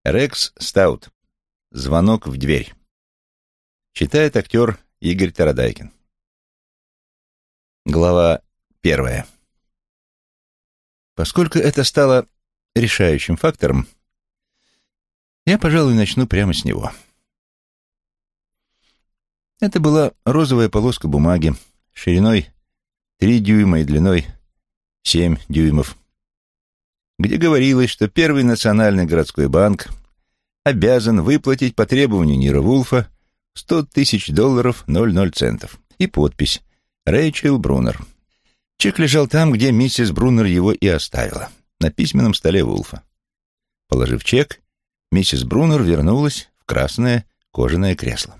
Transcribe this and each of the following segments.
Рекс Стаут. Звонок в дверь. Читает актер Игорь Тарадайкин. Глава 1. Поскольку это стало решающим фактором, я, пожалуй, начну прямо с него. Это была розовая полоска бумаги шириной 3 дюйма и длиной 7 дюймов, где говорилось, что Первый национальный городской банк обязан выплатить по требованию Ниро Вулфа $100 тысяч 00 центов и подпись «Рэйчел Брунер». Чек лежал там, где миссис Брунер его и оставила, на письменном столе Вулфа. Положив чек, миссис Брунер вернулась в красное кожаное кресло.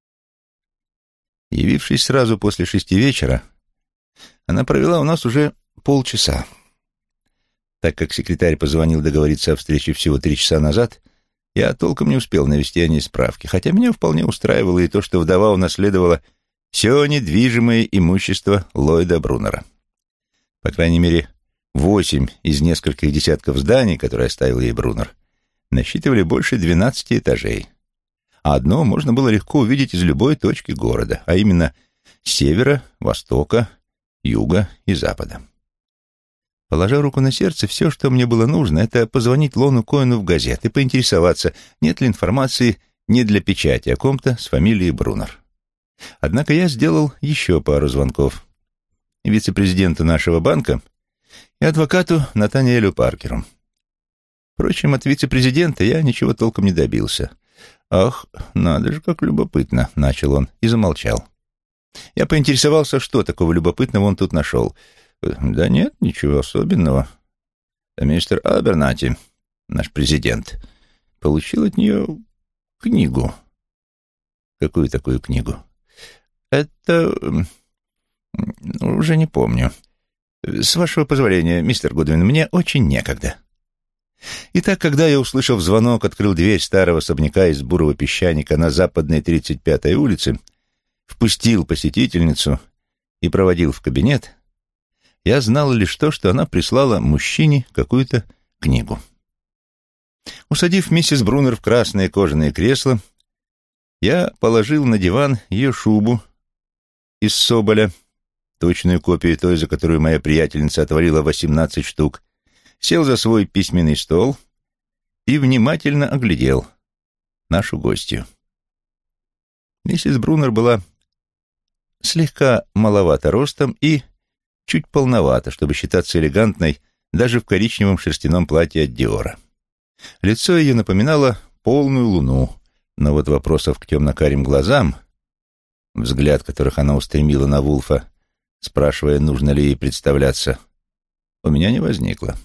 Явившись сразу после 6 вечера, она провела у нас уже полчаса. Так как секретарь позвонил договориться о встрече всего 3 часа назад, я толком не успел навести о ней справки, хотя меня вполне устраивало и то, что вдова унаследовала все недвижимое имущество Ллойда Брунера. По крайней мере, 8 из нескольких десятков зданий, которые оставил ей Брунер, насчитывали больше 12 этажей, а одно можно было легко увидеть из любой точки города, а именно с севера, востока, юга и запада. Положа руку на сердце, все, что мне было нужно, это позвонить Лону Коэну в газеты и поинтересоваться, нет ли информации не для печати о ком-то с фамилией Брунер. Однако я сделал еще пару звонков вице-президенту нашего банка и адвокату Натаниэлю Паркеру. Впрочем, от вице-президента я ничего толком не добился. «Ах, надо же, как любопытно», — начал он и замолчал. Я поинтересовался, что такого любопытного он тут нашел. «Да нет, ничего особенного. Мистер Абернати, наш президент, получил от нее книгу». «Какую такую книгу?» «Это... уже не помню. С вашего позволения, мистер Гудвин, мне очень некогда». Итак, когда я, услышав звонок, открыл дверь старого особняка из бурого песчаника на западной 35-й улице, впустил посетительницу и проводил в кабинет, я знал лишь то, что она прислала мужчине какую-то книгу. Усадив миссис Брунер в красное кожаное кресло, я положил на диван ее шубу из соболя, точную копию той, за которую моя приятельница отвалила 18 штук, сел за свой письменный стол и внимательно оглядел нашу гостью. Миссис Брунер была слегка маловата ростом и чуть полновата, чтобы считаться элегантной даже в коричневом шерстяном платье от Диора. Лицо ее напоминало полную луну, но вот вопросов к темно-карим глазам, взгляд которых она устремила на Вулфа, спрашивая, нужно ли ей представляться, у меня не возникло.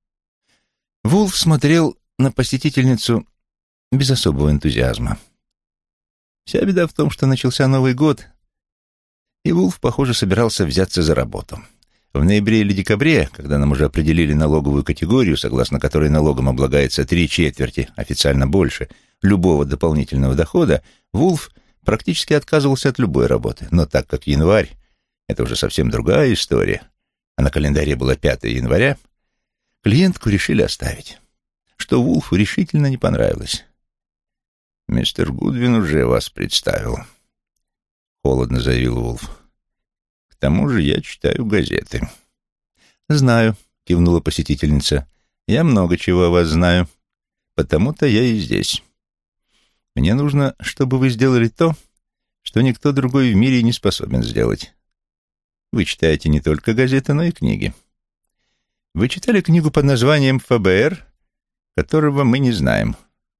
Вулф смотрел на посетительницу без особого энтузиазма. Вся беда в том, что начался Новый год, и Вулф, похоже, собирался взяться за работу. В ноябре или декабре, когда нам уже определили налоговую категорию, согласно которой налогом облагается 3/4, официально больше, любого дополнительного дохода, Вулф практически отказывался от любой работы. Но так как январь — это уже совсем другая история, а на календаре было 5 января, клиентку решили оставить, что Вулфу решительно не понравилось. «Мистер Гудвин уже вас представил», — холодно заявил Вулф. «К тому же я читаю газеты». «Знаю», — кивнула посетительница. «Я много чего о вас знаю, потому-то я и здесь. Мне нужно, чтобы вы сделали то, что никто другой в мире не способен сделать. Вы читаете не только газеты, но и книги. Вы читали книгу под названием «ФБР», которого мы не знаем?»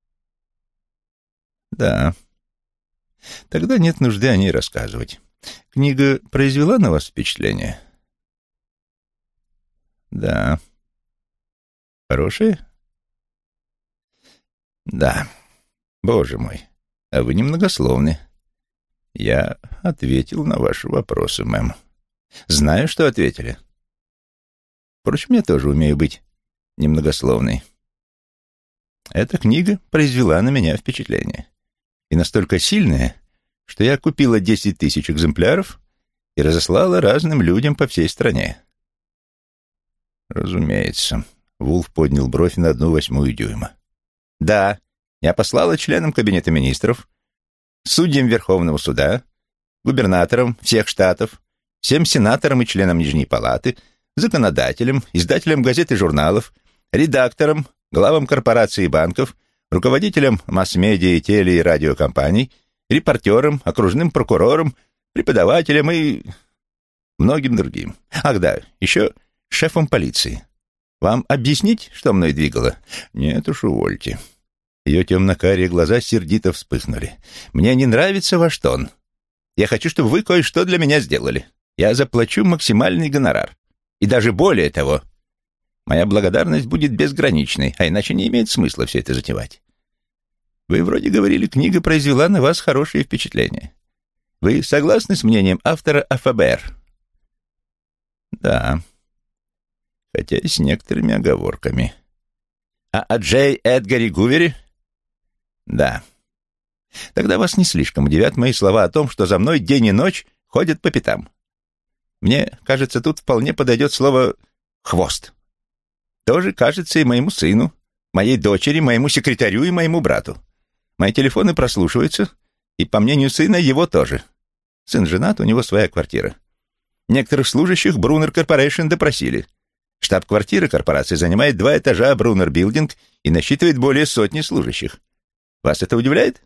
«Да. Тогда нет нужды о ней рассказывать. Книга произвела на вас впечатление?» «Да». «Хорошее?» «Да. Боже мой, а вы немногословны. Я ответил на ваши вопросы, мэм. Знаю, что ответили. Впрочем, я тоже умею быть немногословной. Эта книга произвела на меня впечатление. И настолько сильное, что я купила 10 тысяч экземпляров и разослала разным людям по всей стране». «Разумеется». Вулф поднял бровь на 1/8 дюйма. «Да, я послала членам Кабинета министров, судьям Верховного суда, губернаторам всех штатов, всем сенаторам и членам Нижней палаты, законодателям, издателям газет и журналов, редакторам, главам корпораций и банков, руководителям масс-медиа и теле- и радиокомпаний, репортерам, окружным прокурорам, преподавателям и многим другим. Ах да, еще шефом полиции. Вам объяснить, что мной двигало? Нет уж, увольте. Ее темно-карие глаза сердито вспыхнули. Мне не нравится ваш тон. Я хочу, чтобы вы кое-что для меня сделали. Я заплачу максимальный гонорар. И даже более того, моя благодарность будет безграничной, а иначе не имеет смысла все это затевать. Вы вроде говорили, книга произвела на вас хорошее впечатление. Вы согласны с мнением автора о ФБР? Да, хотя и с некоторыми оговорками. А о Джей Эдгаре Гувере? Да. Тогда вас не слишком удивят мои слова о том, что за мной день и ночь ходят по пятам. Мне кажется, тут вполне подойдет слово «хвост». Тоже кажется и моему сыну, моей дочери, моему секретарю и моему брату. Мои телефоны прослушиваются, и, по мнению сына, его тоже. Сын женат, у него своя квартира. Некоторых служащих Брунер Корпорейшн допросили. Штаб-квартира корпорации занимает 2 этажа Брунер Билдинг и насчитывает более 100 служащих. Вас это удивляет?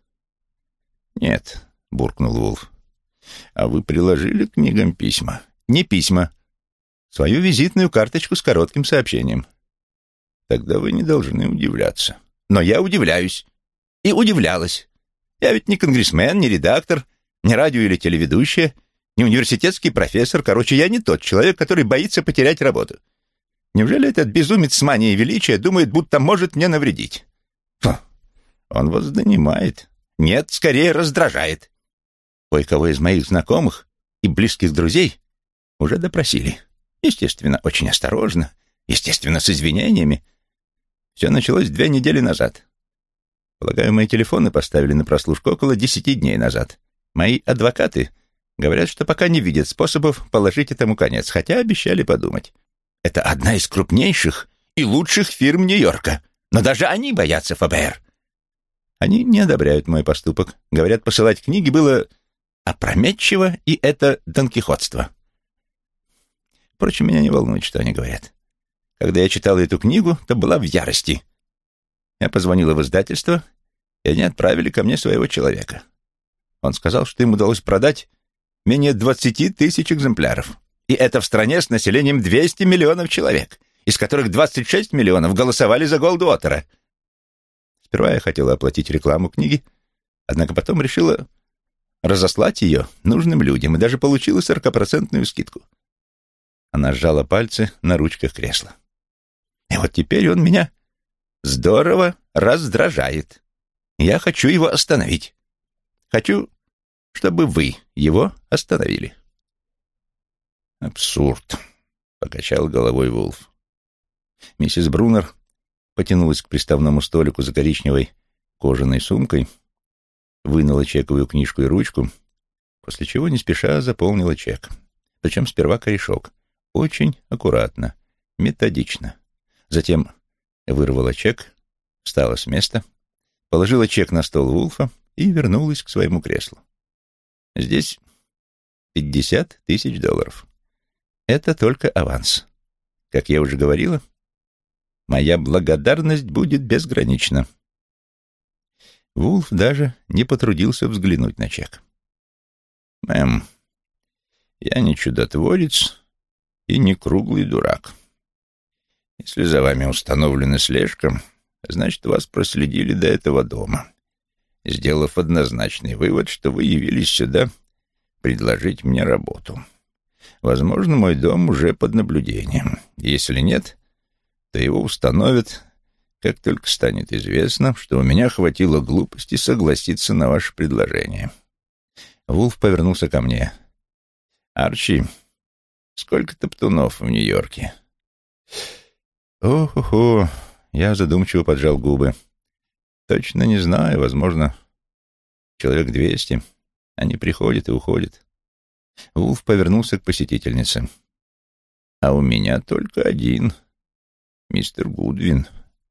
Нет, буркнул Вулф. А вы приложили к книгам письма? Не письма. Свою визитную карточку с коротким сообщением. Тогда вы не должны удивляться. Но я удивляюсь. И удивлялась. Я ведь не конгрессмен, не редактор, не радио или телеведущая, не университетский профессор. Короче, я не тот человек, который боится потерять работу. Неужели этот безумец с манией величия думает, будто может мне навредить? Фу, он вас донимает. Нет, скорее раздражает. Кое-кого из моих знакомых и близких друзей уже допросили. Естественно, очень осторожно, естественно, с извинениями. Все началось 2 недели назад. Полагаю, мои телефоны поставили на прослушку около 10 дней назад. Мои адвокаты говорят, что пока не видят способов положить этому конец, хотя обещали подумать. Это одна из крупнейших и лучших фирм Нью-Йорка, но даже они боятся ФБР. Они не одобряют мой поступок. Говорят, посылать книги было опрометчиво, и это донкихотство. Впрочем, меня не волнует, что они говорят. Когда я читала эту книгу, то была в ярости. Я позвонила в издательство, и они отправили ко мне своего человека. Он сказал, что им удалось продать менее 20 тысяч экземпляров. И это в стране с населением 200 миллионов человек, из которых 26 миллионов голосовали за Голдуотера. Сперва я хотела оплатить рекламу книги, однако потом решила разослать ее нужным людям и даже получила 40% скидку. Она сжала пальцы на ручках кресла. И вот теперь он меня здорово раздражает. Я хочу его остановить. Хочу, чтобы вы его остановили. Абсурд, покачал головой Вулф. Миссис Брунер потянулась к приставному столику за коричневой кожаной сумкой, вынула чековую книжку и ручку, после чего не спеша заполнила чек. Причем сперва корешок. Очень аккуратно, методично. Затем вырвала чек, встала с места, положила чек на стол Вулфа и вернулась к своему креслу. Здесь $50 тысяч. Это только аванс. Как я уже говорила, моя благодарность будет безгранична. Вулф даже не потрудился взглянуть на чек. «Мэм, я не чудотворец и не круглый дурак. Если за вами установлена слежка, значит, вас проследили до этого дома, сделав однозначный вывод, что вы явились сюда предложить мне работу. Возможно, мой дом уже под наблюдением. Если нет, то его установят, как только станет известно, что у меня хватило глупости согласиться на ваше предложение». Вулф повернулся ко мне. «Арчи, сколько топтунов в Нью-Йорке?» «О-хо-хо», я задумчиво поджал губы. «Точно не знаю, возможно, человек 200. Они приходят и уходят». Вулф повернулся к посетительнице. «А у меня только один, мистер Гудвин.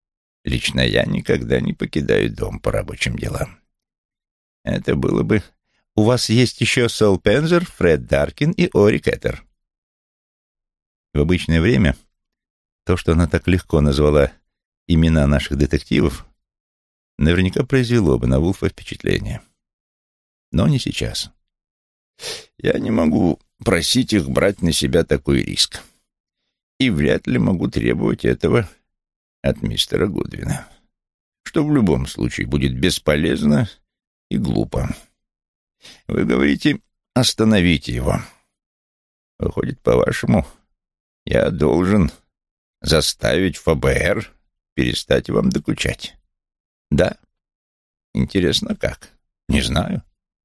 Лично я никогда не покидаю дом по рабочим делам. Это было бы... У вас есть еще Сол Пензер, Фред Даркин и Ори Кеттер. В обычное время то, что она так легко назвала имена наших детективов, наверняка произвело бы на Вулфа впечатление. Но не сейчас. Я не могу просить их брать на себя такой риск. И вряд ли могу требовать этого от мистера Гудвина, что в любом случае будет бесполезно и глупо. Вы говорите, остановите его. Выходит, по-вашему, я должен заставить ФБР перестать вам докучать? Да? Интересно, как? Не знаю.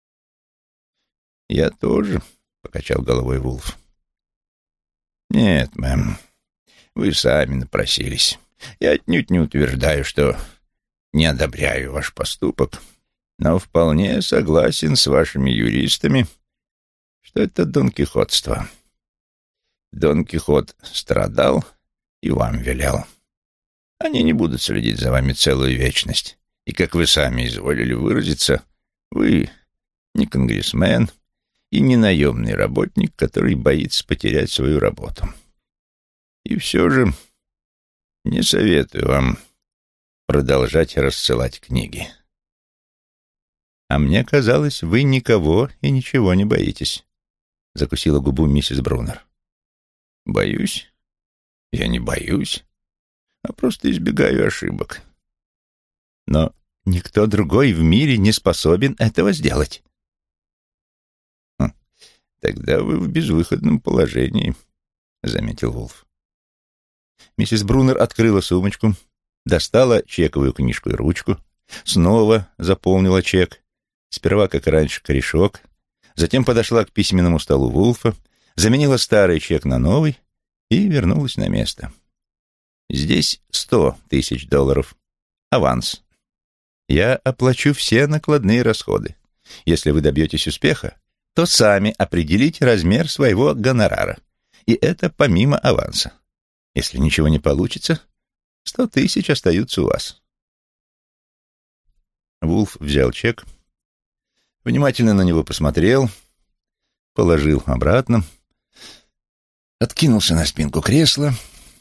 Я тоже, — покачал головой Вулф. Нет, мэм, вы сами напросились. Я отнюдь не утверждаю, что не одобряю ваш поступок, но вполне согласен с вашими юристами, что это донкихотство. Дон Кихот страдал и вам велел. Они не будут следить за вами целую вечность. И, как вы сами изволили выразиться, вы не конгрессмен и не наемный работник, который боится потерять свою работу. И все же не советую вам продолжать рассылать книги. А мне казалось, вы никого и ничего не боитесь, — закусила губу миссис Брунер. Боюсь? Я не боюсь, а просто избегаю ошибок. Но никто другой в мире не способен этого сделать. Тогда вы в безвыходном положении, — заметил Вулф. Миссис Брунер открыла сумочку, достала чековую книжку и ручку, снова заполнила чек, сперва, как и раньше, корешок, затем подошла к письменному столу Вулфа, заменила старый чек на новый и вернулась на место. Здесь $100 000. Аванс. Я оплачу все накладные расходы. Если вы добьетесь успеха, то сами определите размер своего гонорара. И это помимо аванса. Если ничего не получится, 100 000 остаются у вас. Вулф взял чек, внимательно на него посмотрел, положил обратно, откинулся на спинку кресла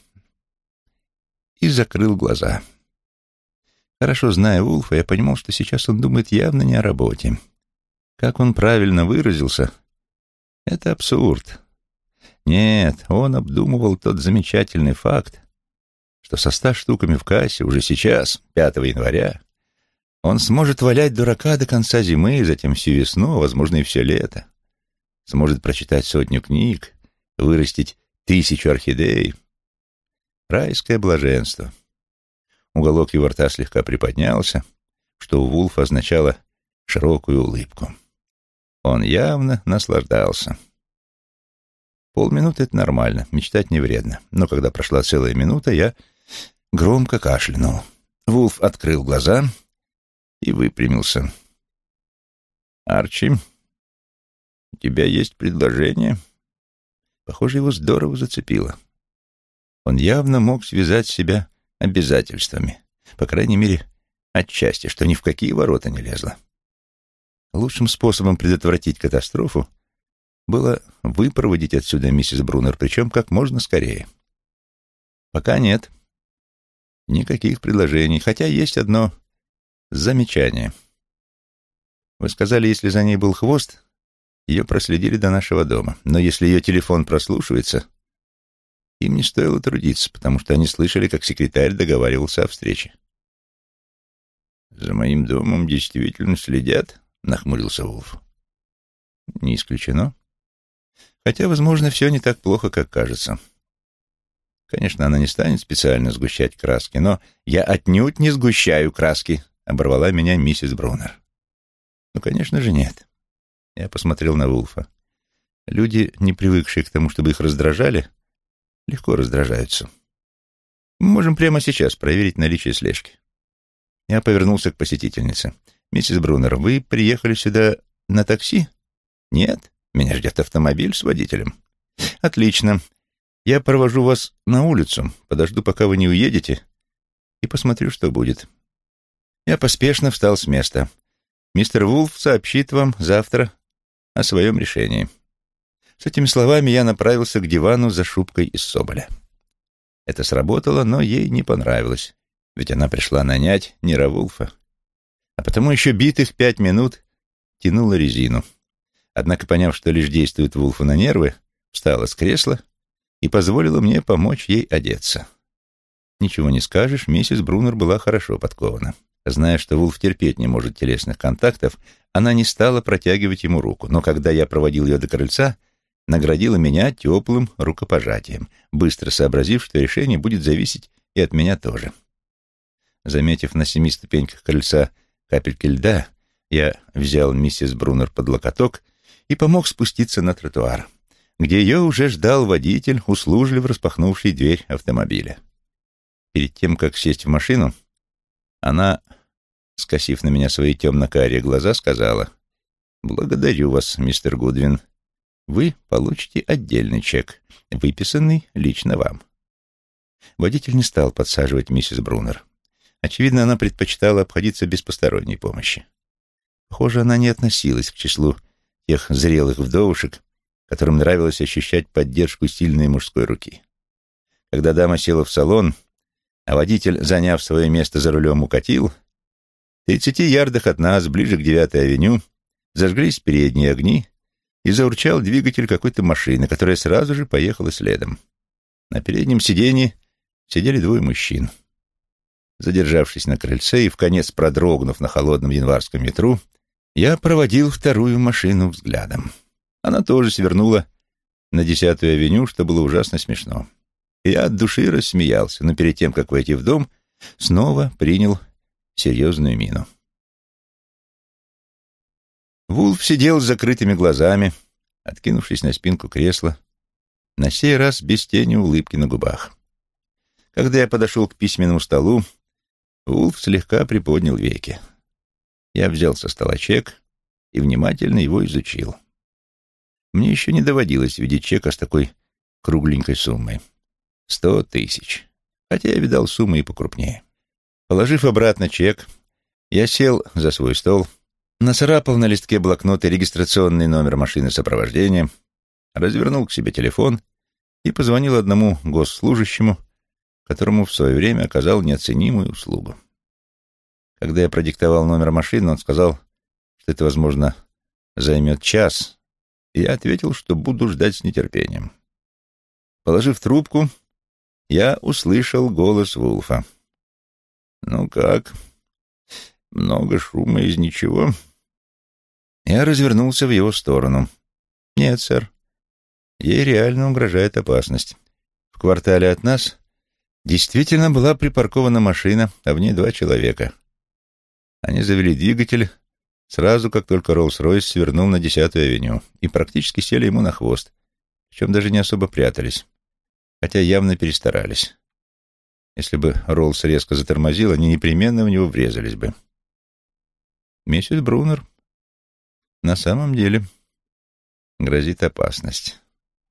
и закрыл глаза. Хорошо зная Вулфа, я понимал, что сейчас он думает явно не о работе. Как он правильно выразился, это абсурд. Нет, он обдумывал тот замечательный факт, что со 100 штуками в кассе уже сейчас, 5 января, он сможет валять дурака до конца зимы, затем всю весну, а, возможно, и все лето. Сможет прочитать 100 книг, вырастить 1000 орхидей. Райское блаженство. Уголок его рта слегка приподнялся, что у Вулфа означало широкую улыбку. Он явно наслаждался. Полминуты — это нормально, мечтать не вредно. Но когда прошла целая минута, я громко кашлянул. Вулф открыл глаза и выпрямился. «Арчи, у тебя есть предложение?» Похоже, его здорово зацепило. Он явно мог связать себя обязательствами, по крайней мере, отчасти, что ни в какие ворота не лезло. Лучшим способом предотвратить катастрофу было выпроводить отсюда миссис Брунер, причем как можно скорее. Пока нет никаких предложений, хотя есть одно замечание. Вы сказали, если за ней был хвост, ее проследили до нашего дома. Но если ее телефон прослушивается, им не стоило трудиться, потому что они слышали, как секретарь договаривался о встрече. «За моим домом действительно следят?» — нахмурился Вулф. «Не исключено. Хотя, возможно, все не так плохо, как кажется. Конечно, она не станет специально сгущать краски, но я отнюдь не сгущаю краски», — оборвала меня миссис Брунер. «Ну, конечно же, нет». Я посмотрел на Вулфа. Люди, не привыкшие к тому, чтобы их раздражали, легко раздражаются. Мы можем прямо сейчас проверить наличие слежки. Я повернулся к посетительнице. «Миссис Брунер, вы приехали сюда на такси?» «Нет, меня ждет автомобиль с водителем». «Отлично. Я провожу вас на улицу, подожду, пока вы не уедете, и посмотрю, что будет. Я поспешно встал с места. Мистер Вулф сообщит вам завтра о своем решении. С этими словами я направился к дивану за шубкой из соболя. Это сработало, но ей не понравилось, ведь она пришла нанять Нира Вулфа, а потому еще битых 5 минут тянула резину. Однако, поняв, что лишь действует Вулфу на нервы, встала с кресла и позволила мне помочь ей одеться. Ничего не скажешь, миссис Брунер была хорошо подкована. Зная, что Вулф терпеть не может телесных контактов, она не стала протягивать ему руку, но когда я проводил ее до крыльца, наградила меня теплым рукопожатием, быстро сообразив, что решение будет зависеть и от меня тоже. Заметив на 7 ступеньках крыльца капельки льда, я взял миссис Брунер под локоток и помог спуститься на тротуар, где ее уже ждал водитель, услужливо распахнувший дверь автомобиля. Перед тем, как сесть в машину, она, скосив на меня свои темно-карие глаза, сказала: «Благодарю вас, мистер Гудвин. Вы получите отдельный чек, выписанный лично вам». Водитель не стал подсаживать миссис Брунер. Очевидно, она предпочитала обходиться без посторонней помощи. Похоже, она не относилась к числу тех зрелых вдовушек, которым нравилось ощущать поддержку сильной мужской руки. Когда дама села в салон, а водитель, заняв свое место за рулем, укатил, в 30 ярдах от нас, ближе к 9-й авеню, зажглись передние огни, и заурчал двигатель какой-то машины, которая сразу же поехала следом. На переднем сиденье сидели 2 мужчин. Задержавшись на крыльце и вконец продрогнув на холодном январском ветру, я проводил вторую машину взглядом. Она тоже свернула на 10-ю авеню, что было ужасно смешно. И я от души рассмеялся, но перед тем, как войти в дом, снова принял серьезную мину. Вулф сидел с закрытыми глазами, откинувшись на спинку кресла, на сей раз без тени улыбки на губах. Когда я подошел к письменному столу, Вулф слегка приподнял веки. Я взял со стола чек и внимательно его изучил. Мне еще не доводилось видеть чека с такой кругленькой суммой. 100 000. Хотя я видал суммы и покрупнее. Положив обратно чек, я сел за свой стол, нацарапал на листке блокнота регистрационный номер машины сопровождения, развернул к себе телефон и позвонил одному госслужащему, которому в свое время оказал неоценимую услугу. Когда я продиктовал номер машины, он сказал, что это, возможно, займет час, и я ответил, что буду ждать с нетерпением. Положив трубку, я услышал голос Вулфа. «Ну как? Много шума из ничего?» Я развернулся в его сторону. «Нет, сэр. Ей реально угрожает опасность. В квартале от нас действительно была припаркована машина, а в ней 2 человека. Они завели двигатель сразу, как только Роллс-Ройс свернул на 10-ю авеню, и практически сели ему на хвост, причем даже не особо прятались, хотя явно перестарались. Если бы Роллс резко затормозил, они непременно в него врезались бы. Миссис Брунер, на самом деле грозит опасность».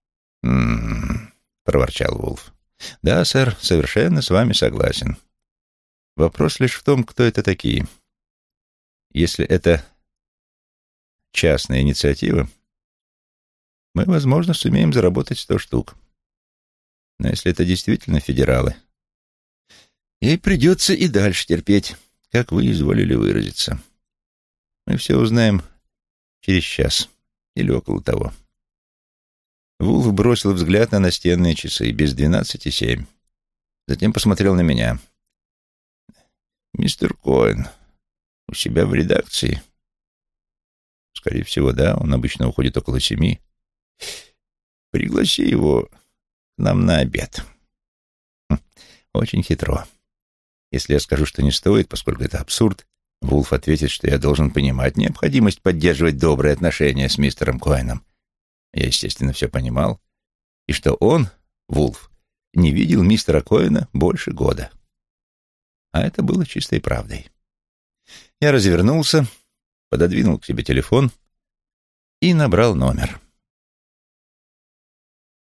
Проворчал Вулф. «Да, сэр, совершенно с вами согласен. Вопрос лишь в том, кто это такие. Если это частная инициатива, мы, возможно, сумеем заработать 100 штук. Но если это действительно федералы, ей придется и дальше терпеть, как вы изволили выразиться. Мы все узнаем через час или около того». Вулф бросил взгляд на настенные часы, без 12:07. Затем посмотрел на меня. «Мистер Коэн у себя в редакции?» «Скорее всего, да. Он обычно уходит около 7. Пригласи его к нам на обед». Очень хитро. Если я скажу, что не стоит, поскольку это абсурд, Вулф ответит, что я должен понимать необходимость поддерживать добрые отношения с мистером Коэном. Я, естественно, все понимал, и что он, Вулф, не видел мистера Коэна больше года. А это было чистой правдой. Я развернулся, пододвинул к себе телефон и набрал номер.